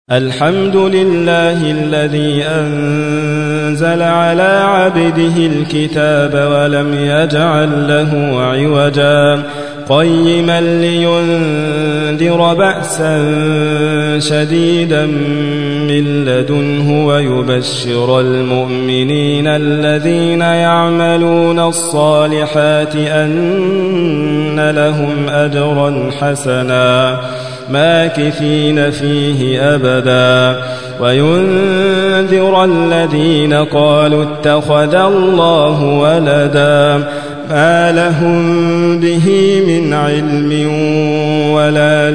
الحمد لله الذي أنزل على عبده الكتاب ولم يجعل له عوجا قيما لينذر بأسا شديدا من لدنه ويبشر المؤمنين الذين يعملون الصالحات أن لهم أجرا حسنا ماكثين فيه أبدا وينذر الذين قالوا اتخذ الله ولدا ما لهم به من علم ولا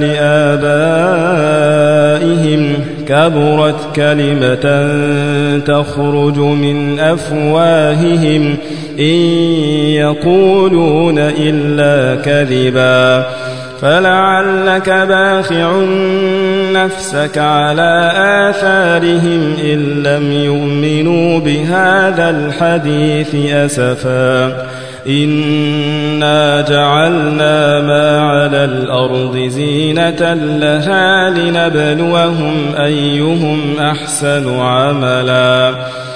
لآبائهم كبرت كلمة تخرج من أفواههم إن يقولون إلا كذبا فلعلك باخع نفسك على آثارهم إن لم يؤمنوا بهذا الحديث أسفا إنا جعلنا ما على الأرض زينة لها لنبلوهم أيهم أحسن عملا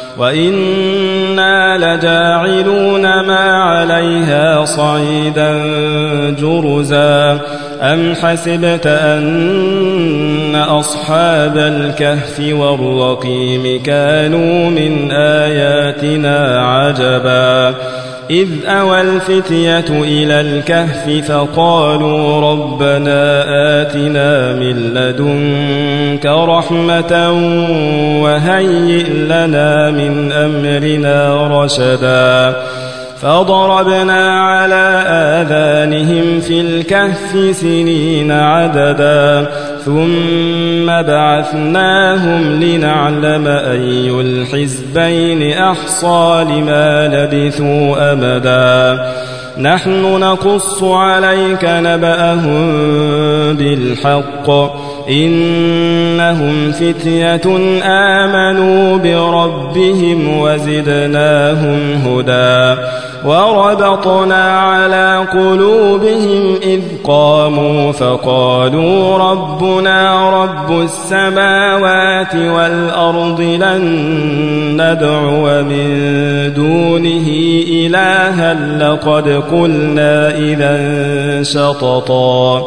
وإنا لجاعلون ما عليها صعيدا جرزا أم حسبت أن أصحاب الكهف والرقيم كانوا من آياتنا عجبا إذ أوى الفتية إلى الكهف فقالوا ربنا آتنا من لدنك رحمة وهيئ لنا من أمرنا رشدا فضربنا على آذانهم في الكهف سنين عددا ثم بعثناهم لنعلم أي الحزبين أحصى لما لبثوا أمدا نحن نقص عليك نبأهم بالحق إنهم فتية آمنوا بربهم وزدناهم هدى وربطنا على قلوبهم إذ قاموا فقالوا ربنا رب السماوات والأرض لن ندعو من دونه إلها لقد قلنا إذا شططا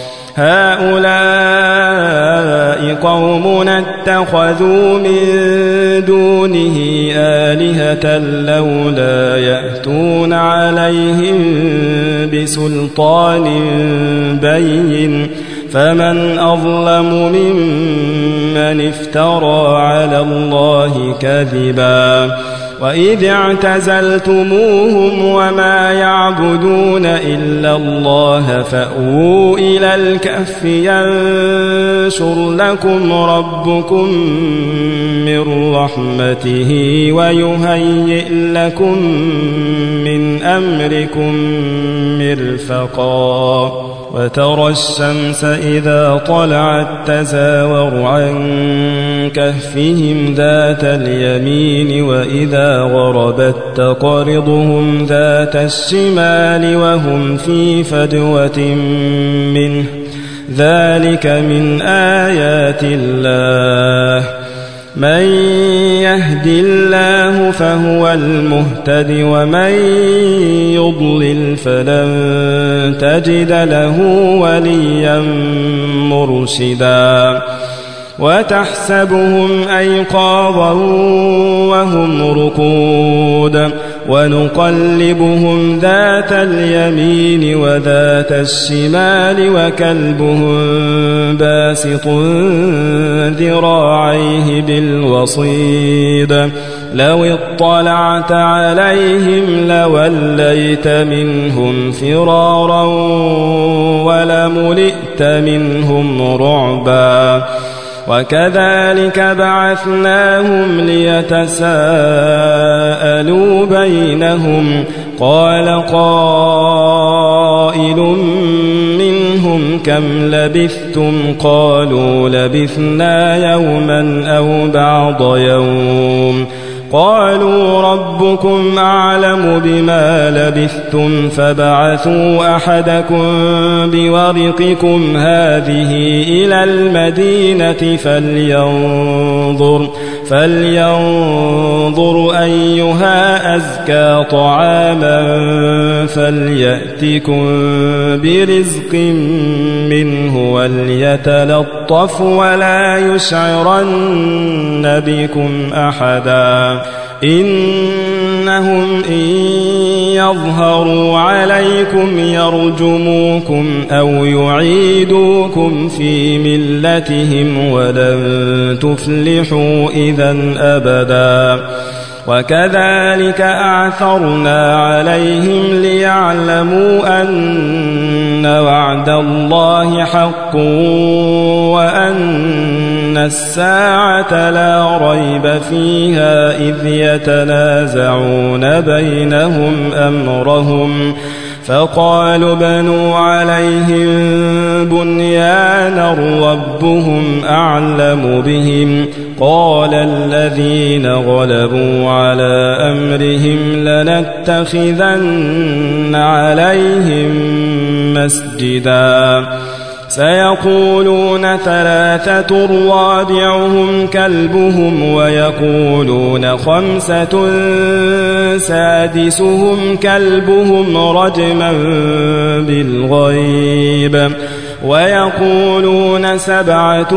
هؤلاء قومنا اتخذوا من دونه آلهة لولا يأتون عليهم بسلطان بين فمن أظلم ممن افترى على الله كذبا وإذ اعتزلتموهم وما يعبدون إلا الله فأووا إلى الكهف ينشر لكم ربكم من رحمته ويهيئ لكم من أمركم مرفقا وترى الشمس إذا طلعت تزاور عن كهفهم ذات اليمين وإذا غربت تقرضهم ذات الشمال وهم في فجوة منه ذلك من آيات الله من يهد الله فهو المهتد ومن يضلل فلن تجد له وليا مرشدا وتحسبهم أيقاظا وهم رقود ونقلبهم ذات اليمين وذات الشمال وكلبهم باسط ذراعيه بالوصيد لو اطلعت عليهم لوليت منهم فرارا ولملئت منهم رعبا وكذلك بعثناهم ليتساءلوا بينهم قال قائل منهم كم لبثتم قالوا لبثنا يوما أو بعض يوم قالوا ربكم أعلم بما لبثتم فابعثوا أحدكم بورقكم هذه إلى المدينة فلينظر أيها أزكى طعاما فليأتكم برزق منه وليتلطف ولا يشعرن بكم أحدا إنهم إن يظهروا عليكم يرجموكم أو يعيدوكم في ملتهم ولن تفلحوا إذن أبدا وكذلك أعثرنا عليهم ليعلموا أن وعد الله حق وأن الساعة لا ريب فيها إذ يتنازعون بينهم أمرهم فقالوا بنوا عليهم بنيانا ربهم أعلم بهم قال الذين غلبوا على أمرهم لنتخذن عليهم مسجدا سيقولون ثلاثة رابعهم كلبهم ويقولون خمسة سادسهم كلبهم رجما بالغيب ويقولون سبعة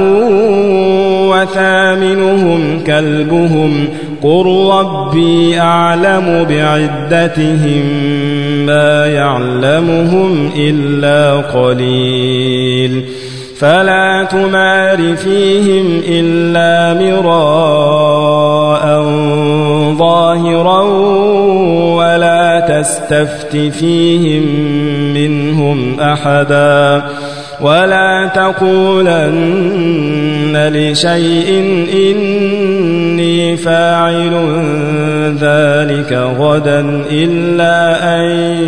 وثامنهم كلبهم قل ربي أعلم بعدتهم ما يعلمهم إلا قليل فلا تمار فيهم إلا مراء ظاهرا ولا تستفت فيهم منهم أحدا ولا تقولن لشيء إني فاعل ذلك غدا إلا أن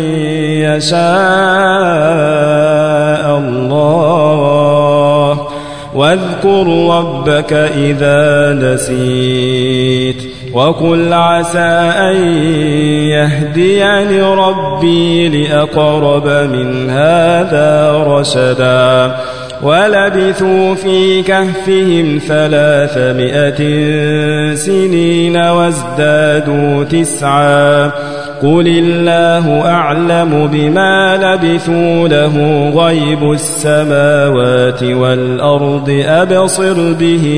يشاء الله واذكر ربك إذا نسيت وقل عسى أن يهديني ربي لأقرب من هذا رشدا ولبثوا في كهفهم 300 سنين وازدادوا 9 قل الله أعلم بما لبثوا له غيب السماوات والأرض أبصر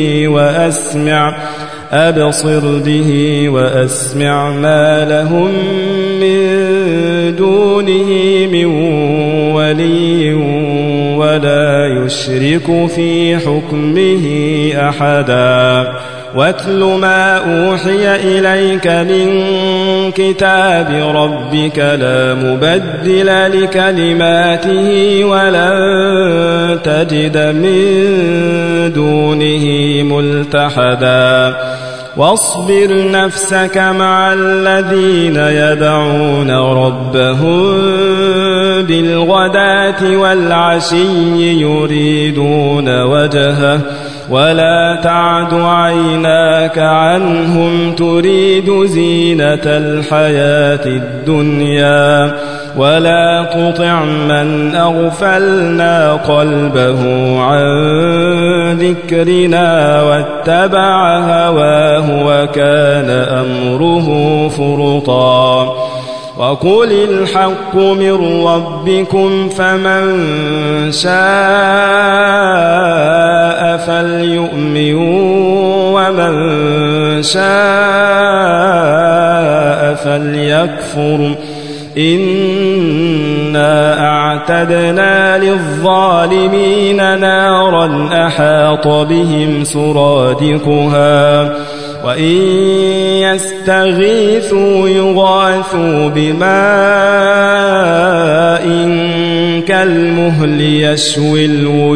به وأسمع ما لهم من دونه من ولي ولا يشرك في حكمه أحدا واتل ما أوحي إليك من كتاب ربك لا مبدل لكلماته ولن تجد من دونه ملتحدا واصبر نفسك مع الذين يدعون ربهم بالغداة والعشي يريدون وجهه ولا تعد عيناك عنهم تريد زينة الحياة الدنيا ولا تطع من أغفلنا قلبه عن ذكرنا واتبع هواه وكان أمره فرطا وقل الحق من ربكم فمن شاء فليؤمن ومن شاء فليكفر إنا أعتدنا للظالمين نارا أحاط بهم سرادقها وإن يستغيثوا يغاثوا بماء كالمهل يشوي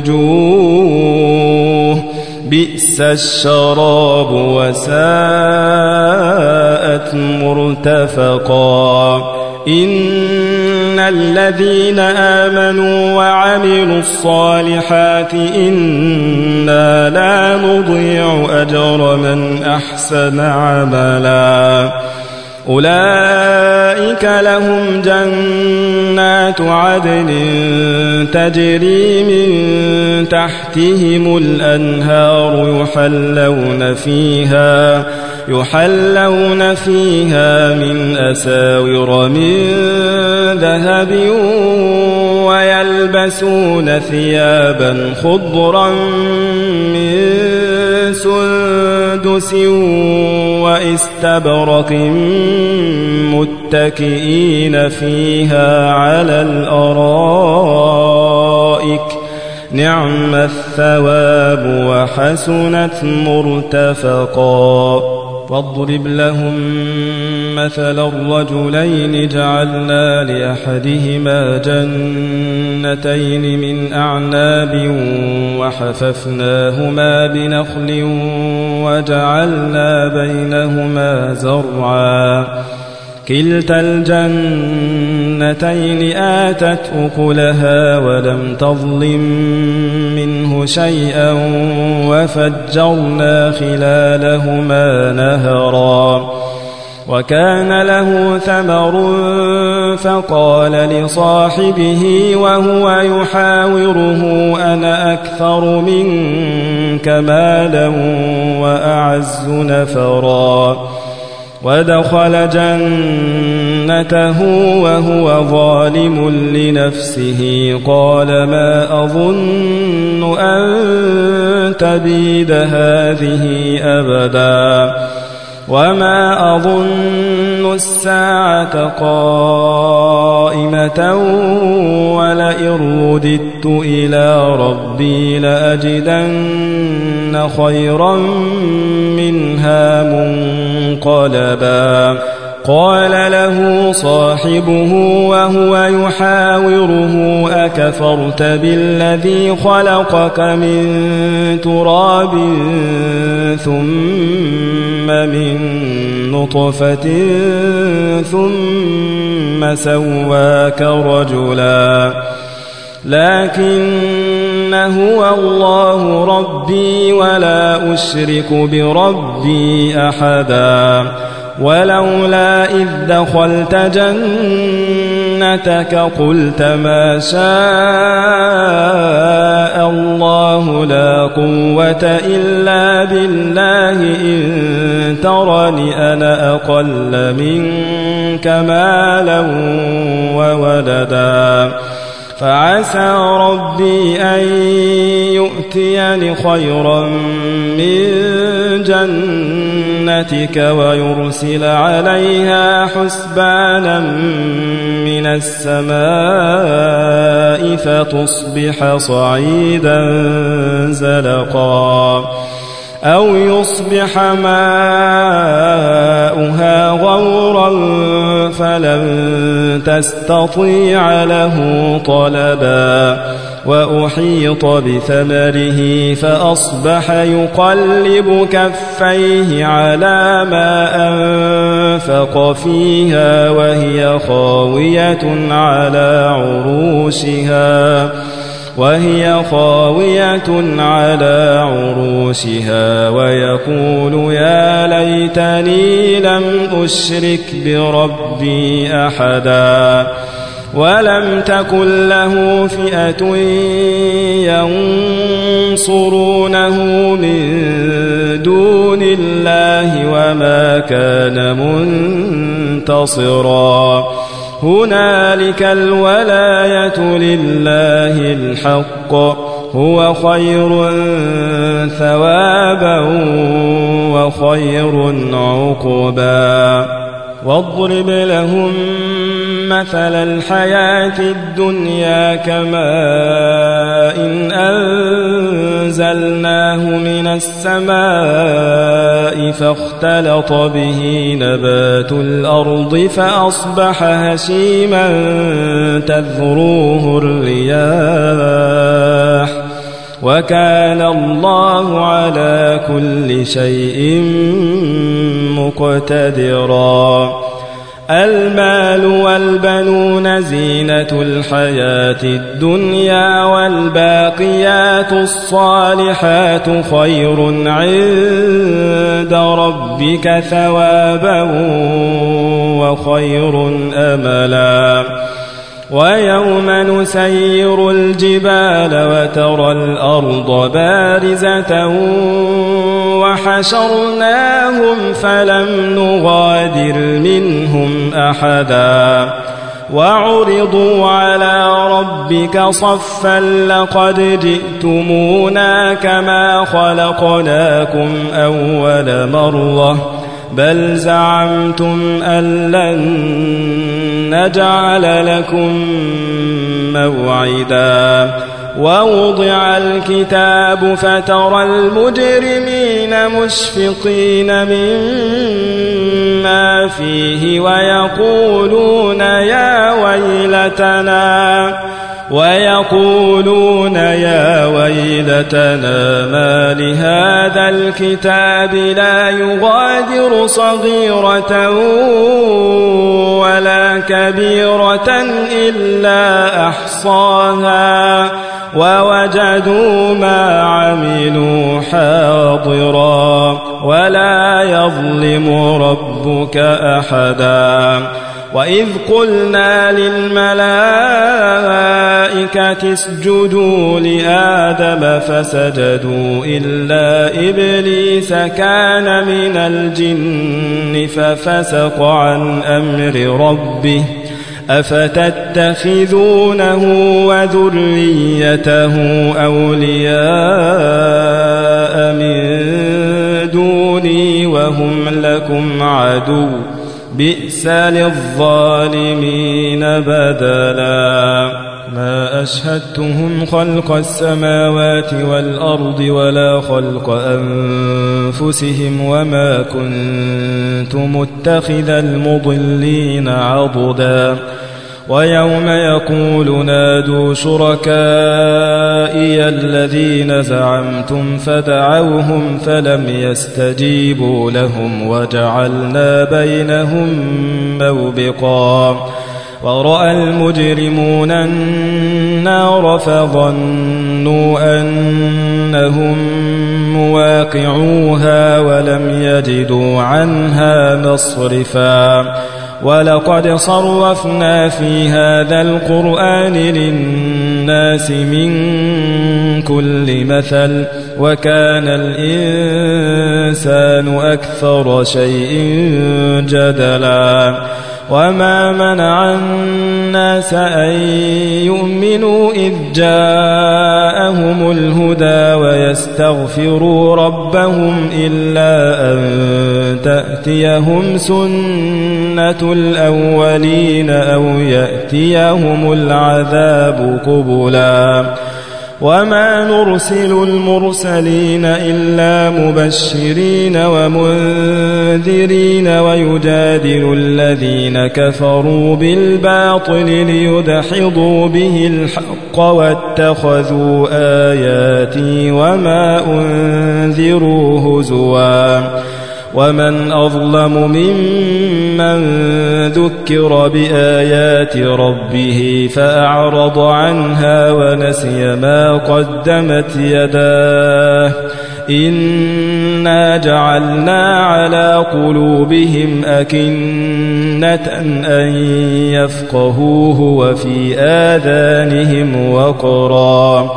الوجوه بئس الشراب وساءت مرتفقا إن الذين آمنوا وعملوا الصالحات إنا لا نضيع أجر من أحسن عملا أولئك لهم جنات عدن تجري من تحتهم الأنهار يحلون فيها من أساور من ذهب ويلبسون ثيابا خضرا من سندس واستبرق متكئين فيها على الأرائك نعم الثواب وحسنت مرتفقا واضرب لهم مثل الرجلين جعلنا لأحدهما جنتين من أعناب وحففناهما بنخل وجعلنا بينهما زرعا كلتا الجنتين آتت أكلها ولم تظلم منه شيئا وفجرنا خلالهما نهرا وكان له ثمر فقال لصاحبه وهو يحاوره أنا أكثر منك مالا وأعز نفرا ودخل جنته وهو ظالم لنفسه قال ما أظن أن تبيد هذه أبدا وما أظن الساعة قائمة ولئن رددت إلى ربي لأجدن خيرا منها منقلبا قال له صاحبه وهو يحاوره أكفرت بالذي خلقك من تراب ثم من نطفة ثم سواك رجلا لكن هو الله ربي ولا أشرك بربي أحدا ولولا إذ دخلت جنتك قلت ما شاء الله لا قوة إلا بالله إن ترني أنا أقل منك مالا وولدا فعسى ربي أن يؤتيني خيرا من جنتك ويرسل عليها حسبانا من السماء فتصبح صعيدا زلقا أو يصبح ماؤها غورا فلن تستطيع له طلبا وأحيط بثمره فأصبح يقلب كفيه على ما أنفق فيها وهي خاوية على عروشها ويقول يا ليتني لم أشرك بربي أحدا ولم تكن له فئة ينصرونه من دون الله وما كان منتصرا هنالك الولاية لله الحق هو خير ثوابا وخير عقبا واضرب لهم مثل الحياة الدنيا كماء إن أنزلناه من السماء فاختلط به نبات الأرض فأصبح هشيما تذروه الرياح وكان الله على كل شيء مقتدرا المال والبنون زينة الحياة الدنيا والباقيات الصالحات خير عند ربك ثوابا وخير أملا ويوم نسير الجبال وترى الأرض بارزة وحشرناهم فلم نغادر منهم أحدا وعرضوا على ربك صفا لقد جئتمونا كما خلقناكم أول مرة بل زعمتم أن لن نجعل لكم موعدا ووضع الكتاب فترى المجرمين مشفقين مما فيه ويقولون يا ويلتنا ما لهذا الكتاب لا يغادر صغيرة ولا كبيرة إلا أحصاها ووجدوا ما عملوا حاضرا ولا يظلم ربك أحدا وإذ قلنا للملائكة اسجدوا لآدم فسجدوا إلا إبليس كان من الجن ففسق عن أمر ربه أفتتخذونه وذريته أولياء من دوني وهم لكم عدو بئس للظالمين بدلا ما أشهدتهم خلق السماوات والأرض ولا خلق أنفسهم وما كنت متخذ المضلين عضدا ويوم يقول نادوا شركائي الذين زعمتم فدعوهم فلم يستجيبوا لهم وجعلنا بينهم موبقا ورأى المجرمون النار فظنوا أنهم مواقعوها ولم يجدوا عنها مصرفا ولقد صرفنا في هذا القرآن للناس من كل مثل وكان الإنسان أكثر شيء جدلا وما منع الناس أن يؤمنوا إذ جاءهم الهدى ويستغفروا ربهم إلا أن تأتيهم سنة الأولين أو يأتيهم العذاب قبلا وما نرسل المرسلين إلا مبشرين ومنذرين ويجادل الذين كفروا بالباطل ليدحضوا به الحق واتخذوا آياتي وما أنذروا هزوا ومن أظلم ممن ذكر بآيات ربه فأعرض عنها ونسي ما قدمت يداه إنا جعلنا على قلوبهم أكنة أن يفقهوه وفي آذانهم وقرا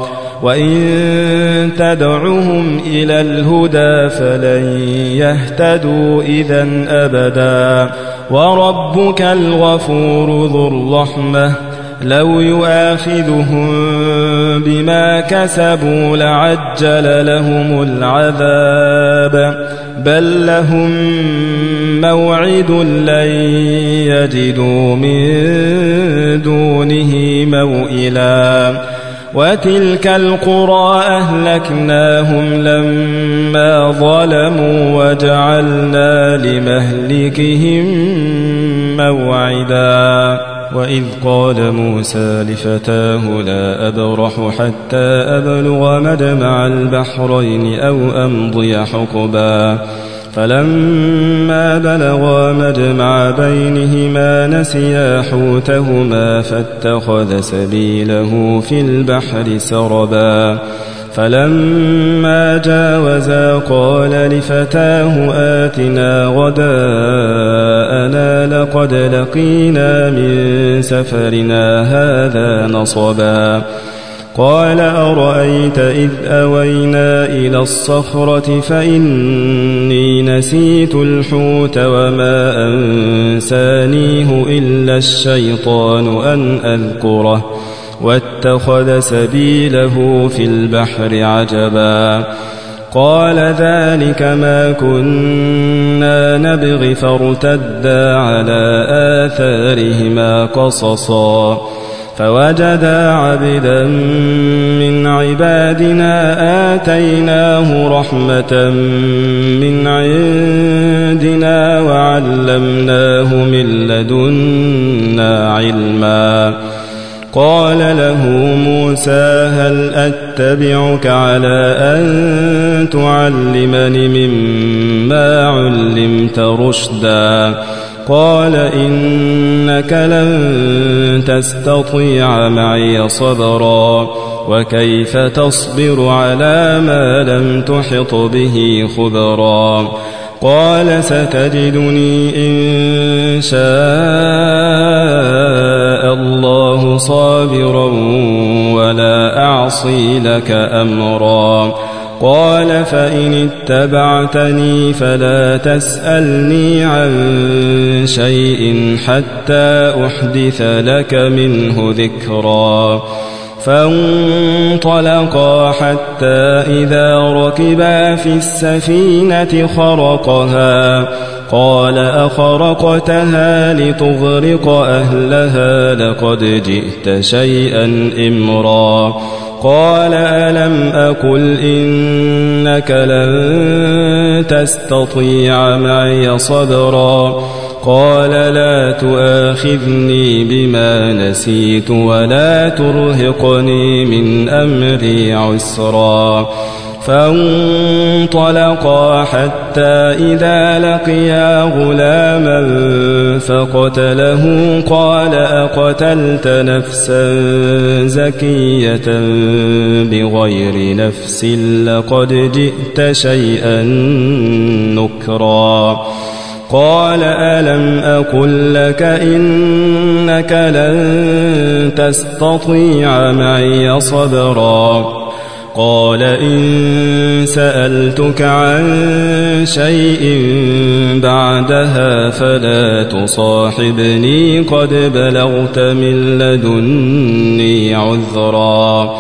وإن تدعهم إلى الهدى فلن يهتدوا إذن أبدا وربك الغفور ذو الرحمة لو يؤاخذهم بما كسبوا لعجل لهم العذاب بل لهم موعد لن يجدوا من دونه موئلا وتلك القرى أهلكناهم لما ظلموا وجعلنا لمهلكهم موعدا وإذ قال موسى لفتاه لا أبرح حتى أبلغ مجمع البحرين أو أمضي حقبا فلما بلغا مجمع بينهما نسيا حوتهما فاتخذ سبيله في البحر سربا فلما جاوزا قال لفتاه آتنا غداءنا لقد لقينا من سفرنا هذا نصبا قال أرأيت إذ أوينا إلى الصخرة فإني نسيت الحوت وما أنسانيه إلا الشيطان أن أذكره واتخذ سبيله في البحر عجبا قال ذلك ما كنا نبغي فارتدا على آثارهما قصصا فوجدا عبدا من عبادنا آتيناه رحمة من عندنا وعلمناه من لدنا علما قال له موسى هل أتبعك على أن تعلمني مما علمت رشدا قال إنك لن تستطيع معي صبرا وكيف تصبر على ما لم تحط به خبرا قال ستجدني إن شاء الله صابرا ولا أعصي لك أمرا قال فإن اتبعتني فلا تسألني عن شيء حتى أحدث لك منه ذكرا فانطلقا حتى إذا ركبا في السفينة خرقها قال أخرقتها لتغرق أهلها لقد جئت شيئا إمرا قال ألم أقل إنك لن تستطيع معي صبرا قال لا تؤاخذني بما نسيت ولا ترهقني من أمري عسرا فانطلقا حتى إذا لقيا غلاما فقتله قال أقتلت نفسا زكية بغير نفس لقد جئت شيئا نكرا قال ألم أقل لك إنك لن تستطيع معي صبرا قال إن سألتك عن شيء بعدها فلا تصاحبني قد بلغت من لدني عذرا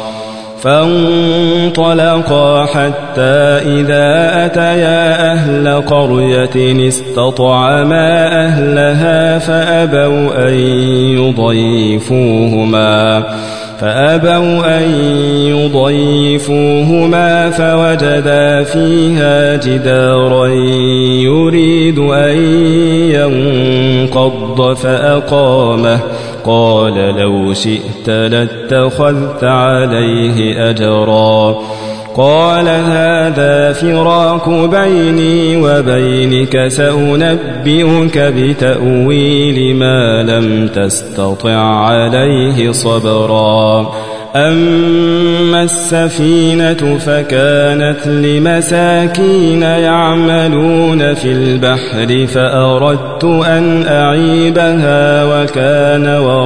فانطلقا حتى إذا أتيا أهل قرية استطعما أهلها فأبوا أن يضيفوهما فوجدا فيها جدارا يريد أن ينقض فأقامه قال لو شئت لاتخذت عليه أجرا قال هذا فراق بيني وبينك سأنبئك بتأويل ما لم تستطع عليه صبرا أما السفينة فكانت لمساكين يعملون في البحر فأردت أن أعيبها وكان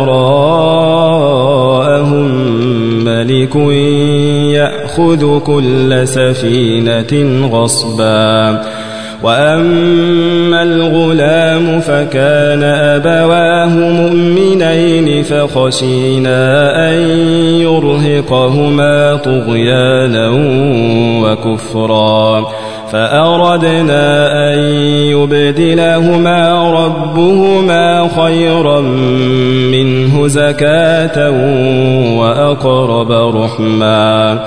وراءهم ملك يأخذ كل سفينة غصبا وأما الغلام فكان أبواه مؤمنين فخشينا أن يرهقهما طغيانا وكفرا فأردنا أن يبدلهما ربهما خيرا منه زكاة وأقرب رحما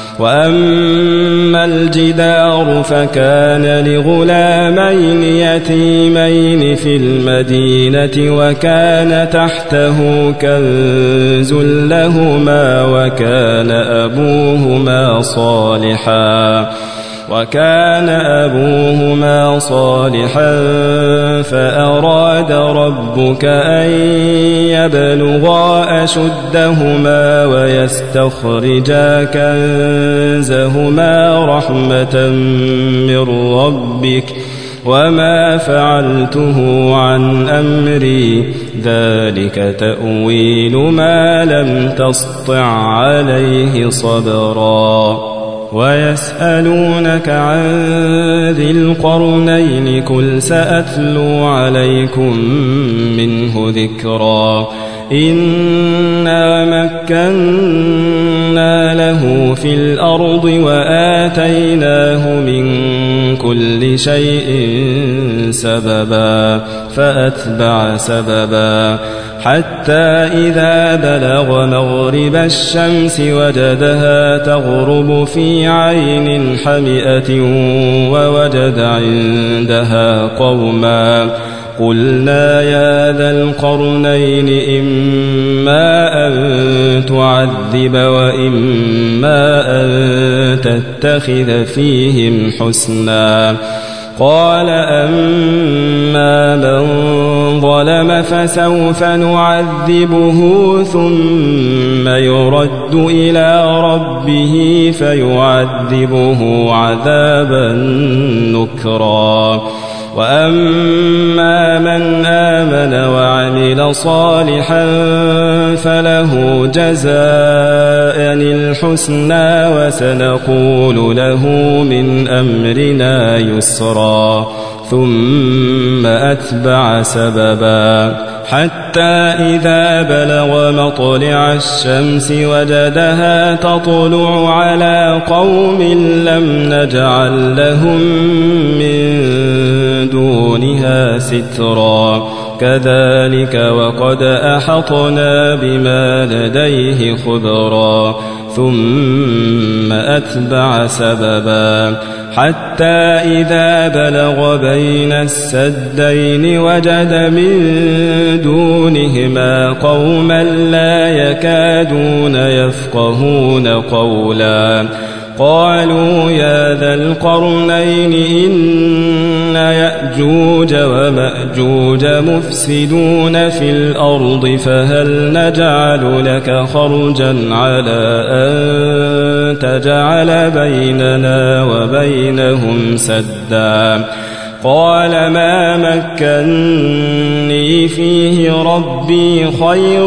وأما الجدار فكان لغلامين يتيمين في المدينة وكان تحته كنز لهما وكان أبوهما صالحا فأراد ربك أن يبلغا أشدهما ويستخرجا كنزهما رحمة من ربك وما فعلته عن أمري ذلك تأويل ما لم تسطع عليه صبرا ويسألونك عن ذي القرنين قل سأتلو عليكم منه ذكرا إنا مكنا له في الأرض وآتيناه من كل شيء سببا فأتبع سببا حتى إذا بلغ مغرب الشمس وجدها تغرب في عين حمئة ووجد عندها قوما قلنا يا ذا القرنين إما أن تعذب وإما أن تتخذ فيهم حسنا قال أما من ظلم فسوف نعذبه ثم يرد إلى ربه فيعذبه عذابا نكرا وأما من آمن وعمل صالحا فله جزاء الحسنى وسنقول له من أمرنا يسرا ثم أتبع سببا حتى إذا بلغ مطلع الشمس وجدها تطلع على قوم لم نجعل لهم من دونها سترا كذلك وقد أحطنا بما لديه خبرا ثم أتبع سببا حتى إذا بلغ بين السدين وجد من دونهما قوما لا يكادون يفقهون قولا قالوا يا ذا القرنين إن يأجوج ومأجوج مفسدون في الأرض فهل نجعل لك خرجا على أن تجعل بيننا وبينهم سدا قال ما مكني فيه ربي خير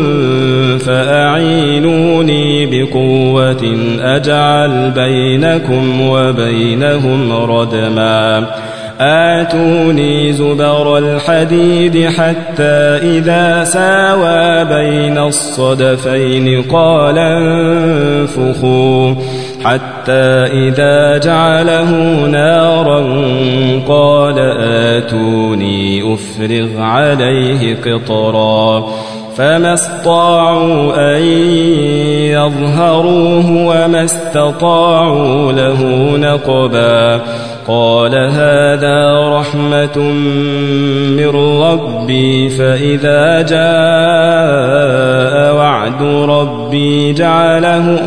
فأعينوني بقوة أجعل بينكم وبينهم ردما آتوني زبر الحديد حتى إذا ساوى بين الصدفين قال انفخوا حتى إذا جعله نارا قال آتوني أفرغ عليه قطرا فما استطاعوا أن يظهروه وما استطاعوا له نقبا قال هذا رحمة من ربي فإذا جاء وعد ربي جعله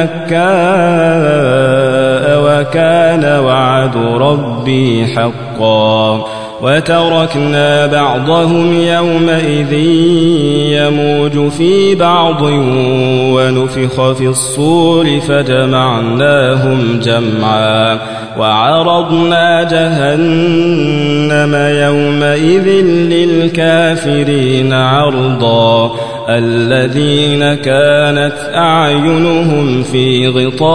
دكاء وكان وعد ربي حقا وتركنا بعضهم يومئذ يموج في بعض ونفخ في الصور فجمعناهم جمعا وعرضنا جهنم يومئذ للكافرين عرضا الذين كانت أعينهم في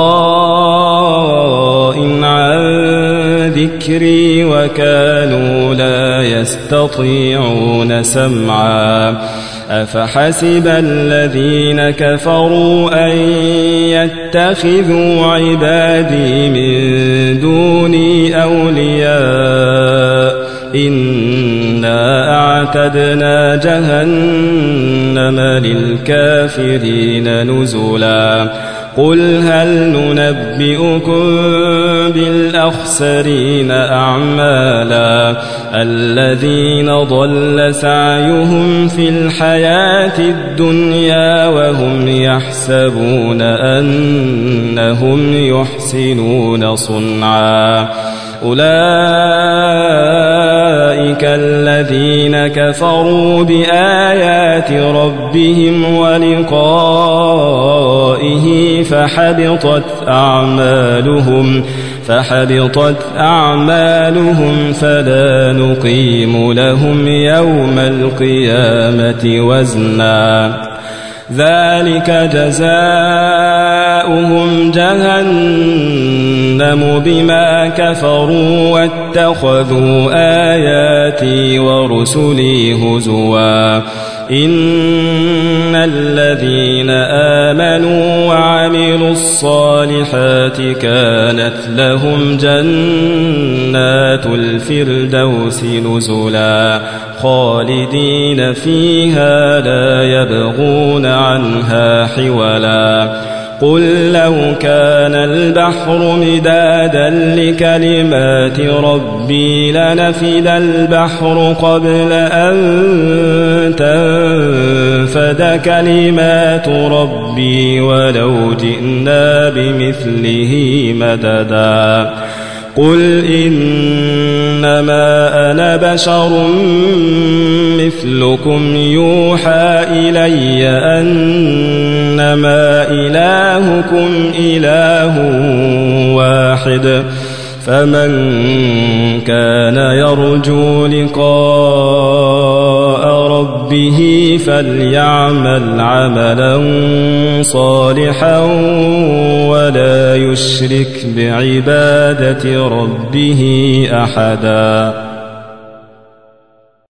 غطاء عن ذكري وكانوا لا يستطيعون سمعا أفحسب الذين كفروا أن يتخذوا عبادي من دوني أولياء إنا أعتدنا جهنم للكافرين نزلا قل هل ننبئكم بالأخسرين أعمالا الذين ضل سعيهم في الحياة الدنيا وهم يحسبون أنهم يحسنون صنعا أولئك الذين كفروا بآيات ربهم ولقائه فحبطت أعمالهم فلا نقيم لهم يوم القيامة وزنا ذلك جزاؤهم جهنم بما كفروا واتخذوا آياتي ورسلي هزوا إن الذين آمنوا وعملوا الصالحات كانت لهم جنات الفردوس نزلا خالدين فيها لا يبغون عنها حولا قل لو كان البحر مدادا لكلمات ربي لنفد البحر قبل أن تنفد كلمات ربي ولو جئنا بمثله مددا قل إنما أنا بشر مثلكم يوحى إلي أنما إلهكم إله واحد فمن كان يرجو لقاء ربه فليعمل عملا صالحا ولا يشرك بعبادة ربه أحدا